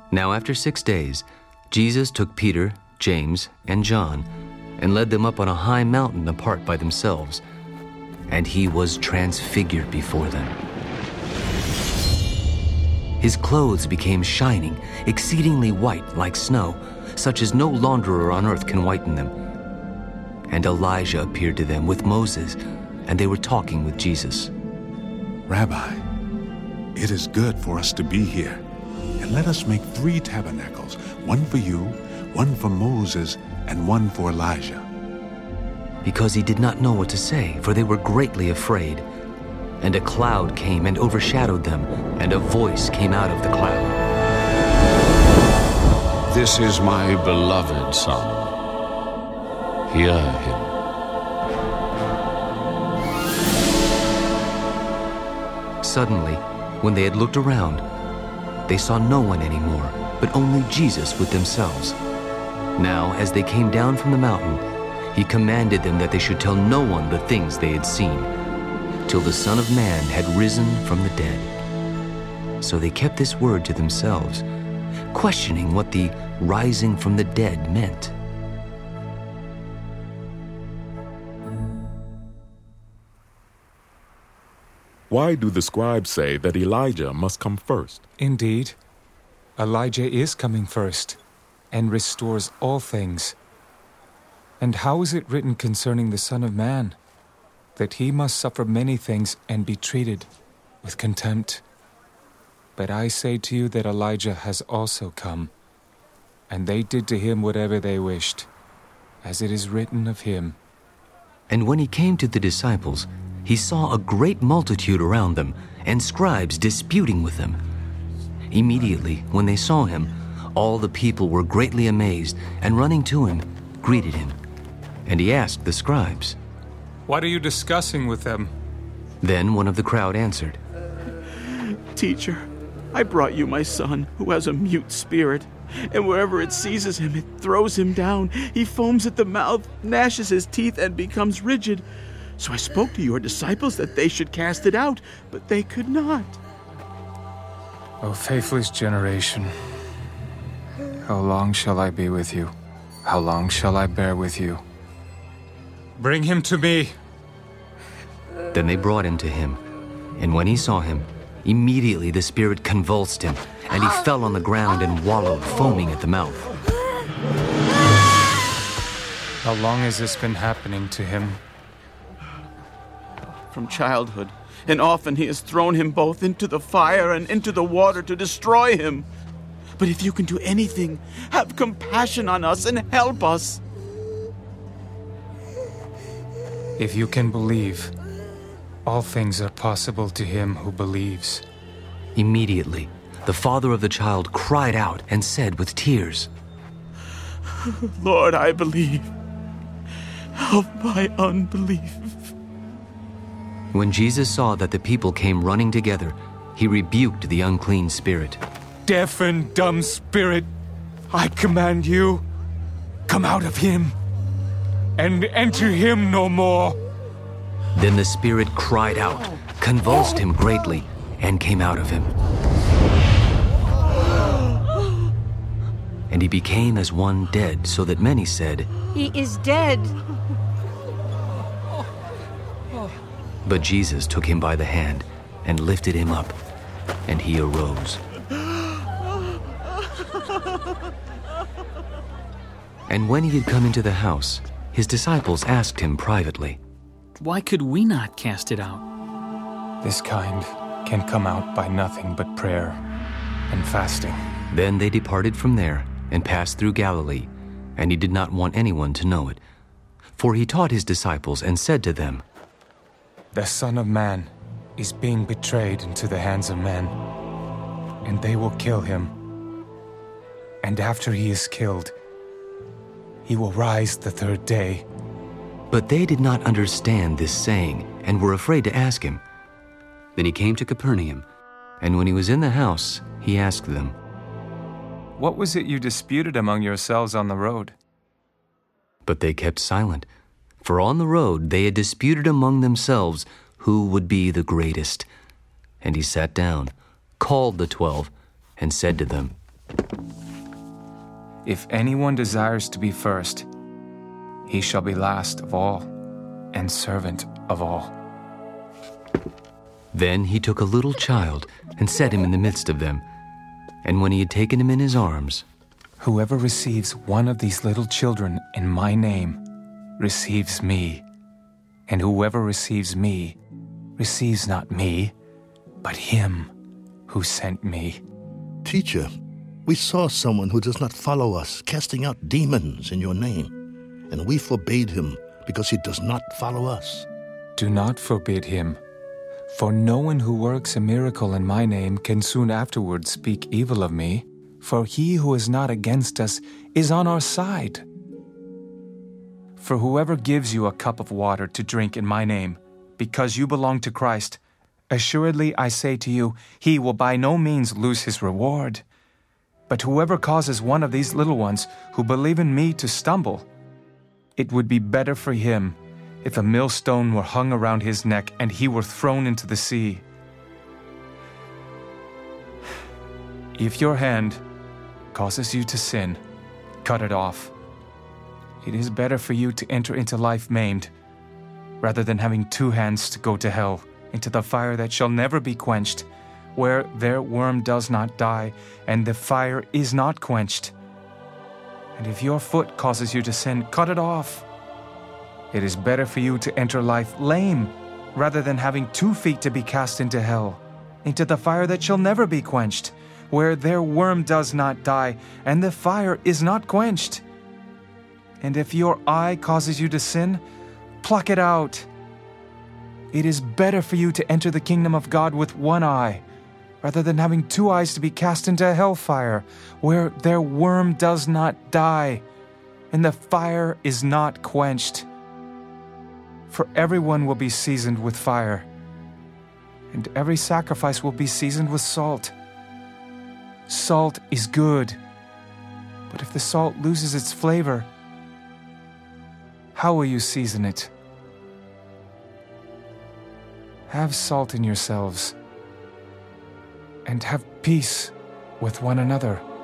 Now after 6 days, Jesus took Peter, James, and John, and led them up on a high mountain apart by themselves, and he was transfigured before them. His clothes became shining, exceedingly white like snow, such as no launderer on earth can whiten them. And Elijah appeared to them with Moses, and they were talking with Jesus. Rabbi, it is good for us to be here, and let us make 3 tabernacles, one for you, one for Moses, and one for Elijah. Because he did not know what to say, for they were greatly afraid. And a cloud came and overshadowed them, and a voice came out of the cloud. This is my beloved Son. Hear him. Suddenly, when they had looked around, they saw no one anymore, but only Jesus with themselves. Now, as they came down from the mountain, he commanded them that they should tell no one the things they had seen, till the Son of Man had risen from the dead. So they kept this word to themselves, questioning what the rising from the dead meant. Why do the scribes say that Elijah must come first? Indeed, Elijah is coming first and restores all things. And how is it written concerning the Son of Man? That he must suffer many things and be treated with contempt. But I say to you that Elijah has also come, and they did to him whatever they wished, as it is written of him. And when he came to the disciples, he saw a great multitude around them, and scribes disputing with them. Immediately, when they saw him, all the people were greatly amazed, and running to him, greeted him. And he asked the scribes, "What are you discussing with them?" Then one of the crowd answered, "Teacher, I brought you my son, who has a mute spirit, and wherever it seizes him, it throws him down. He foams at the mouth, gnashes his teeth, and becomes rigid. So I spoke to your disciples that they should cast it out, but they could not." O faithless generation, how long shall I be with you? How long shall I bear with you? Bring him to me. Then they brought him to him, and when he saw him, immediately the spirit convulsed him, and he fell on the ground and wallowed, foaming at the mouth. How long has this been happening to him? From childhood, and often he has thrown him both into the fire and into the water to destroy him. But if you can do anything, have compassion on us and help us. If you can believe, all things are possible to him who believes. Immediately, the father of the child cried out and said with tears, "Lord, I believe. Help my unbelief." When Jesus saw that the people came running together, he rebuked the unclean spirit. "Deaf and dumb spirit, I command you, come out of him, and enter him no more." Then the spirit cried out, convulsed him greatly, and came out of him. And he became as one dead, so that many said, "He is dead." But Jesus took him by the hand and lifted him up, and he arose. And when he had come into the house, his disciples asked him privately, "Why could we not cast it out?" This kind can come out by nothing but prayer and fasting. Then they departed from there and passed through Galilee, and he did not want anyone to know it. For he taught his disciples and said to them, "The Son of Man is being betrayed into the hands of men, and they will kill him. And after he is killed, he will rise the 3rd day." But they did not understand this saying, and were afraid to ask him. Then he came to Capernaum, and when he was in the house, he asked them, "What was it you disputed among yourselves on the road?" But they kept silent, for on the road they had disputed among themselves who would be the greatest. And he sat down, called the 12, and said to them, If anyone desires to be first, he shall be last of all and servant of all." Then he took a little child and set him in the midst of them. And when he had taken him in his arms, "Whoever receives one of these little children in my name receives me, and whoever receives me receives not me, but him who sent me." Teacher, we saw someone who does not follow us casting out demons in your name, and we forbade him because he does not follow us. "Do not forbid him, for no one who works a miracle in my name can soon afterwards speak evil of me, for he who is not against us is on our side. For whoever gives you a cup of water to drink in my name, because you belong to Christ, assuredly I say to you, he will by no means lose his reward. But whoever causes one of these little ones who believe in me to stumble, it would be better for him if a millstone were hung around his neck and he were thrown into the sea. If your hand causes you to sin, cut it off. It is better for you to enter into life maimed, rather than having two hands to go to hell, into the fire that shall never be quenched, where their worm does not die, and the fire is not quenched. And if your foot causes you to sin, cut it off. It is better for you to enter life lame, rather than having 2 feet to be cast into hell, into the fire that shall never be quenched, where their worm does not die, and the fire is not quenched. And if your eye causes you to sin, pluck it out. It is better for you to enter the kingdom of God with 1 eye, rather than having 2 eyes to be cast into hellfire, where their worm does not die, and the fire is not quenched. For everyone will be seasoned with fire, and every sacrifice will be seasoned with salt. Salt is good, but if the salt loses its flavor, how will you season it? Have salt in yourselves, and have peace with one another.